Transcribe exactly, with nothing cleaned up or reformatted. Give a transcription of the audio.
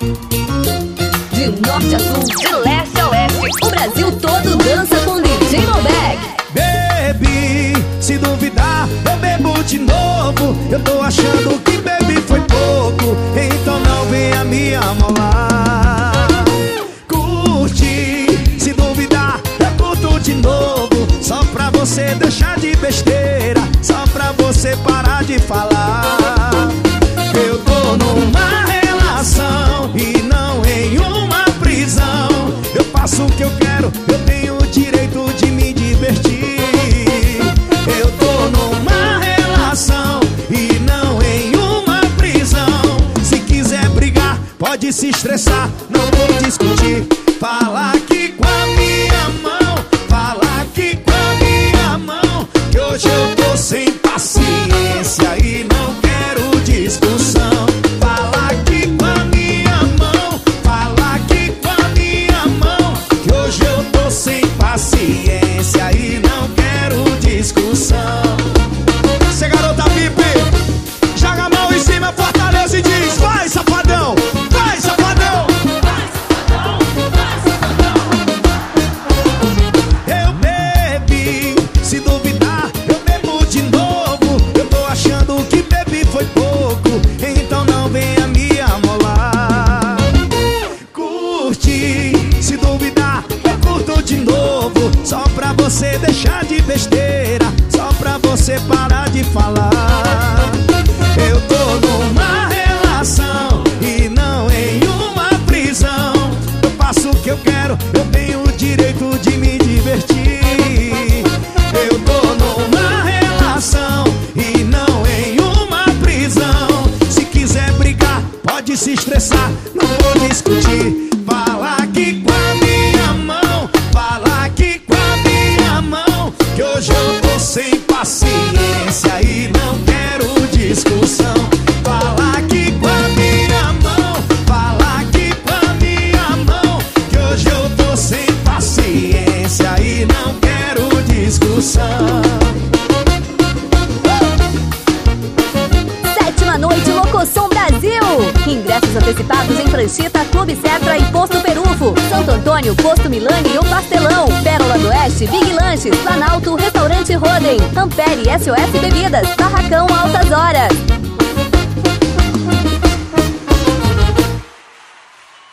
De norte a sul, de leste a oeste, o Brasil todo dança com D J Malbec. Baby, se duvidar, eu bebo de novo. Eu tô achando que bebi foi pouco, então não venha me amolar. Curte, se duvidar, eu curto de novo. Só pra você deixar de besteira, só pra você parar de falar. Eu tô numa relação e não em uma prisão. Eu faço o que eu quero, eu tenho o direito de me divertir. Eu tô numa relação e não em uma prisão. Se quiser brigar, pode se estressar, não vou discutir. Fala aqui com a minha mão, fala aqui com a minha mão, que hoje eu tô sem paciência e não quero discussão. Fala aqui com a minha mão, fala aqui com a minha mão, que hoje eu tô sem paciência e não quero discussão. Cê garota V I P, joga a mão em cima, fortaleza e diz: vai, safadão, vai, safadão. Eu bebi, se duvidar, eu bebo de novo. Eu tô achando que bebi foi pouco, então não venha me amolar. Curte, se duvidar, eu curto de novo. Só pra você deixar de besteira, só pra você parar de falar. Eu tô numa relação e não em uma prisão. Eu faço o que eu quero, eu tenho o direito de me divertir. Eu tô numa relação e não em uma prisão. Se quiser brigar, pode se estressar, não vou discutir. Fala aqui com a minha mão, fala aqui com a minha mão, que hoje eu tô sem paciência e não quero discussão. Fala aqui com a minha mão, fala aqui com a minha mão, que hoje eu tô sem paciência e não quero discussão. Sétima noite Locoção Brasil. Ingressos antecipados em Pranchita, Clube Cetra e Posto Perufo. Santo Antônio, Posto Milani e o Pastelão. Pérola do Oeste, Big Lanches, Planalto, Restaurante Roden. Ampere, S O S Bebidas, Barracão Altas Horas.